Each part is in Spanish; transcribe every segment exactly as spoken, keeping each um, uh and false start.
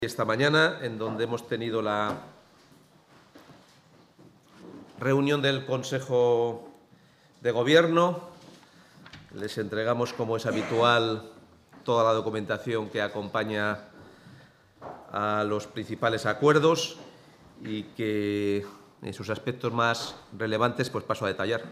Esta mañana, en donde hemos tenido la reunión del Consejo de Gobierno. Les entregamos, como es habitual, toda la documentación que acompaña a los principales acuerdos y que, en sus aspectos más relevantes, pues paso a detallar.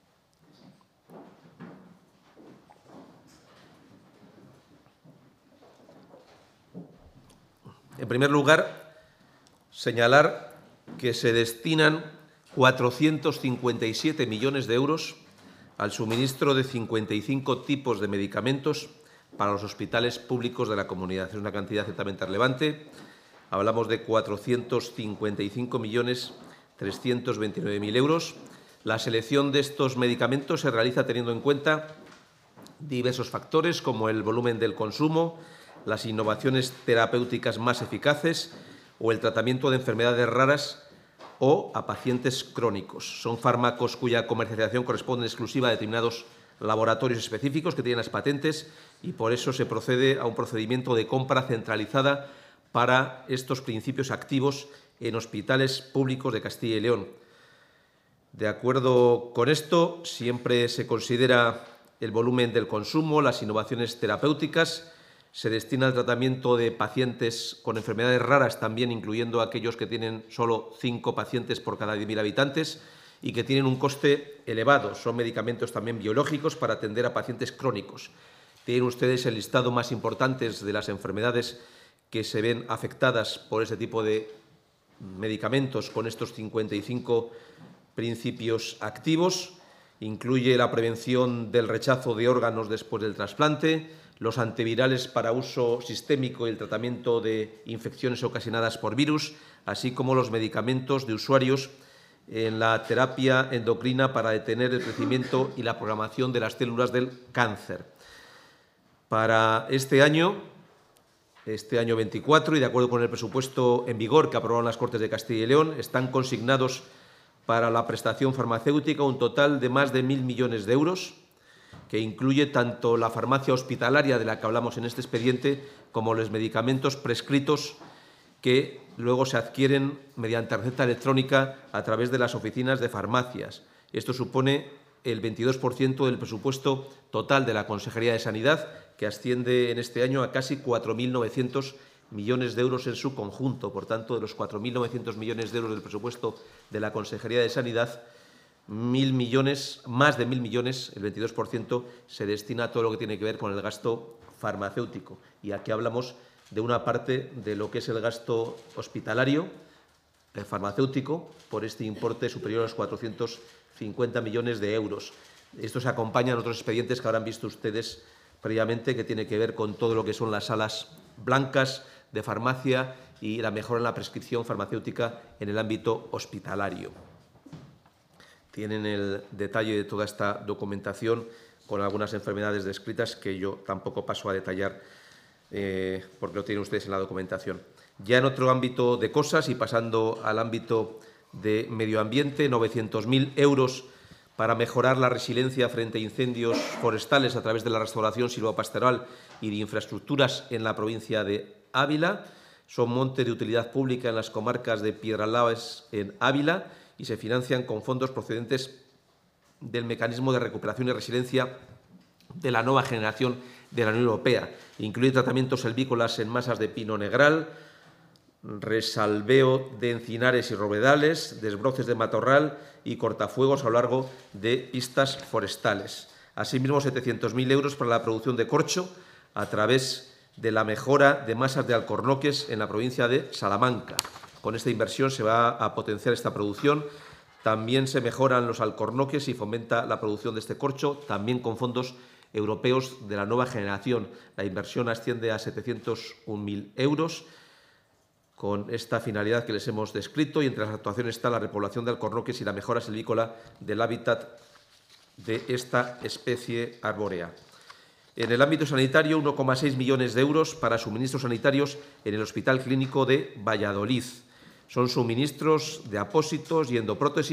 En primer lugar, señalar que se destinan cuatrocientos cincuenta y siete millones de euros al suministro de cincuenta y cinco tipos de medicamentos para los hospitales públicos de la comunidad. Es una cantidad ciertamente relevante. Hablamos de cuatrocientos cincuenta y cinco millones trescientos veintinueve mil euros. La selección de estos medicamentos se realiza teniendo en cuenta diversos factores como el volumen del consumo, las innovaciones terapéuticas más eficaces o el tratamiento de enfermedades raras o a pacientes crónicos. Son fármacos cuya comercialización corresponde en exclusiva a determinados laboratorios específicos que tienen las patentes y por eso se procede a un procedimiento de compra centralizada para estos principios activos en hospitales públicos de Castilla y León. De acuerdo con esto, siempre se considera el volumen del consumo, las innovaciones terapéuticas. Se destina al tratamiento de pacientes con enfermedades raras, también incluyendo aquellos que tienen solo cinco pacientes por cada diez mil habitantes y que tienen un coste elevado. Son medicamentos también biológicos para atender a pacientes crónicos. Tienen ustedes el listado más importante de las enfermedades que se ven afectadas por este tipo de medicamentos con estos cincuenta y cinco principios activos. Incluye la prevención del rechazo de órganos después del trasplante, los antivirales para uso sistémico y el tratamiento de infecciones ocasionadas por virus, así como los medicamentos de usuarios en la terapia endocrina para detener el crecimiento y la programación de las células del cáncer. Para este año, este año veinticuatro, y de acuerdo con el presupuesto en vigor que aprobaron las Cortes de Castilla y León, están consignados para la prestación farmacéutica un total de más de mil millones de euros, que incluye tanto la farmacia hospitalaria de la que hablamos en este expediente como los medicamentos prescritos que luego se adquieren mediante receta electrónica a través de las oficinas de farmacias. Esto supone el veintidós por ciento del presupuesto total de la Consejería de Sanidad, que asciende en este año a casi cuatro mil novecientos millones de euros en su conjunto. Por tanto, de los cuatro mil novecientos millones de euros del presupuesto de la Consejería de Sanidad, Mil millones, más de mil millones, el veintidós por ciento, se destina a todo lo que tiene que ver con el gasto farmacéutico. Y aquí hablamos de una parte de lo que es el gasto hospitalario, el farmacéutico, por este importe superior a los cuatrocientos cincuenta millones de euros. Esto se acompaña en otros expedientes que habrán visto ustedes previamente, que tiene que ver con todo lo que son las salas blancas de farmacia y la mejora en la prescripción farmacéutica en el ámbito hospitalario. Tienen el detalle de toda esta documentación con algunas enfermedades descritas que yo tampoco paso a detallar eh, porque lo tienen ustedes en la documentación. Ya en otro ámbito de cosas y pasando al ámbito de medio ambiente, novecientos mil euros para mejorar la resiliencia frente a incendios forestales a través de la restauración silvopastoral y de infraestructuras en la provincia de Ávila. Son montes de utilidad pública en las comarcas de Piedralaves en Ávila y se financian con fondos procedentes del mecanismo de recuperación y resiliencia de la nueva generación de la Unión Europea. Incluye tratamientos selvícolas en masas de pino negral, resalveo de encinares y robledales, desbroces de matorral y cortafuegos a lo largo de pistas forestales. Asimismo, setecientos mil euros para la producción de corcho a través de la mejora de masas de alcornoques en la provincia de Salamanca. Con esta inversión se va a potenciar esta producción. También se mejoran los alcornoques y fomenta la producción de este corcho, también con fondos europeos de la nueva generación. La inversión asciende a setecientos un mil euros con esta finalidad que les hemos descrito, y entre las actuaciones está la repoblación de alcornoques y la mejora silvícola del hábitat de esta especie arbórea. En el ámbito sanitario, uno coma seis millones de euros para suministros sanitarios en el Hospital Clínico de Valladolid. Son suministros de apósitos y endoprótesis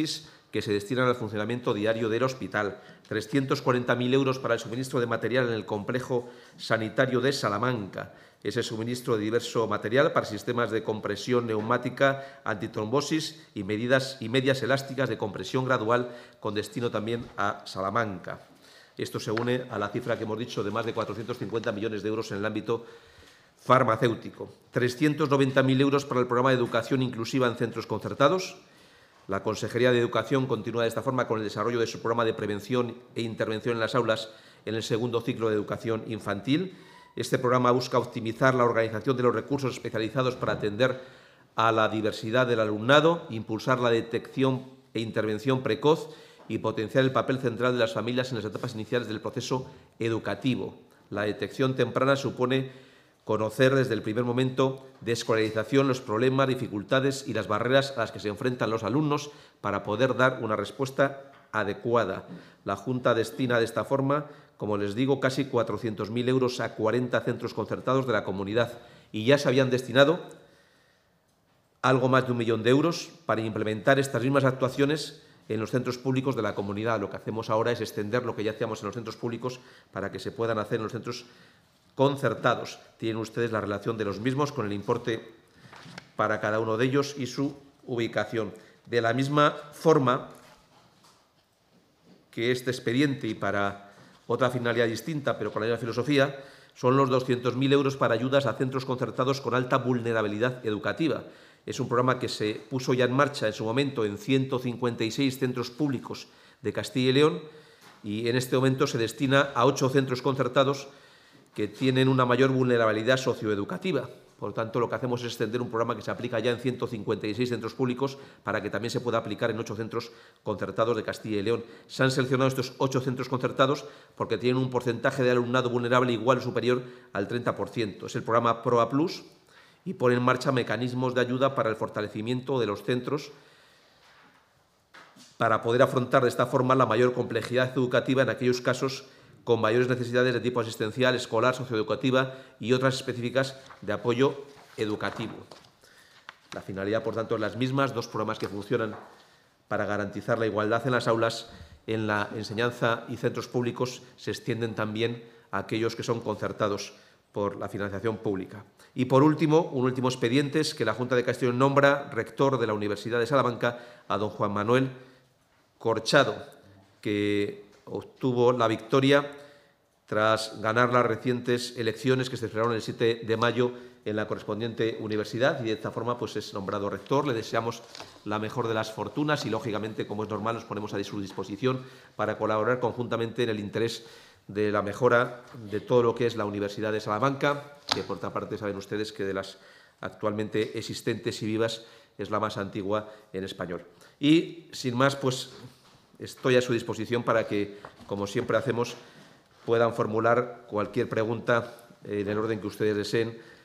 que se destinan al funcionamiento diario del hospital, trescientos cuarenta mil euros para el suministro de material en el complejo sanitario de Salamanca, ese suministro de diverso material para sistemas de compresión neumática, antitrombosis y, medidas, y medias elásticas de compresión gradual con destino también a Salamanca. Esto se une a la cifra que hemos dicho de más de cuatrocientos cincuenta millones de euros en el ámbito farmacéutico. trescientos noventa mil euros para el programa de educación inclusiva en centros concertados. La Consejería de Educación continúa de esta forma con el desarrollo de su programa de prevención e intervención en las aulas en el segundo ciclo de educación infantil. Este programa busca optimizar la organización de los recursos especializados para atender a la diversidad del alumnado, impulsar la detección e intervención precoz y potenciar el papel central de las familias en las etapas iniciales del proceso educativo. La detección temprana supone conocer desde el primer momento de escolarización los problemas, dificultades y las barreras a las que se enfrentan los alumnos para poder dar una respuesta adecuada. La Junta destina de esta forma, como les digo, casi cuatrocientos mil euros a cuarenta centros concertados de la comunidad y ya se habían destinado algo más de un millón de euros para implementar estas mismas actuaciones en los centros públicos de la comunidad. Lo que hacemos ahora es extender lo que ya hacíamos en los centros públicos para que se puedan hacer en los centros concertados. Tienen ustedes la relación de los mismos con el importe para cada uno de ellos y su ubicación. De la misma forma que este expediente y para otra finalidad distinta, pero con la misma filosofía, son los doscientos mil euros para ayudas a centros concertados con alta vulnerabilidad educativa. Es un programa que se puso ya en marcha en su momento en ciento cincuenta y seis centros públicos de Castilla y León y en este momento se destina a ocho centros concertados que tienen una mayor vulnerabilidad socioeducativa. Por lo tanto, lo que hacemos es extender un programa que se aplica ya en ciento cincuenta y seis centros públicos para que también se pueda aplicar en ocho centros concertados de Castilla y León. Se han seleccionado estos ocho centros concertados porque tienen un porcentaje de alumnado vulnerable igual o superior al treinta por ciento. Es el programa PROA Plus y pone en marcha mecanismos de ayuda para el fortalecimiento de los centros para poder afrontar de esta forma la mayor complejidad educativa en aquellos casos con mayores necesidades de tipo asistencial, escolar, socioeducativa y otras específicas de apoyo educativo. La finalidad, por tanto, es las mismas, dos programas que funcionan para garantizar la igualdad en las aulas, en la enseñanza y centros públicos se extienden también a aquellos que son concertados por la financiación pública. Y, por último, un último expediente es que la Junta de Castilla y León nombra rector de la Universidad de Salamanca a don Juan Manuel Corchado, que obtuvo la victoria tras ganar las recientes elecciones que se celebraron el siete de mayo en la correspondiente universidad y de esta forma pues, es nombrado rector. Le deseamos la mejor de las fortunas y, lógicamente, como es normal, nos ponemos a su disposición para colaborar conjuntamente en el interés de la mejora de todo lo que es la Universidad de Salamanca, que, por otra parte, saben ustedes que de las actualmente existentes y vivas es la más antigua en español. Y, sin más, pues estoy a su disposición para que, como siempre hacemos, puedan formular cualquier pregunta en el orden que ustedes deseen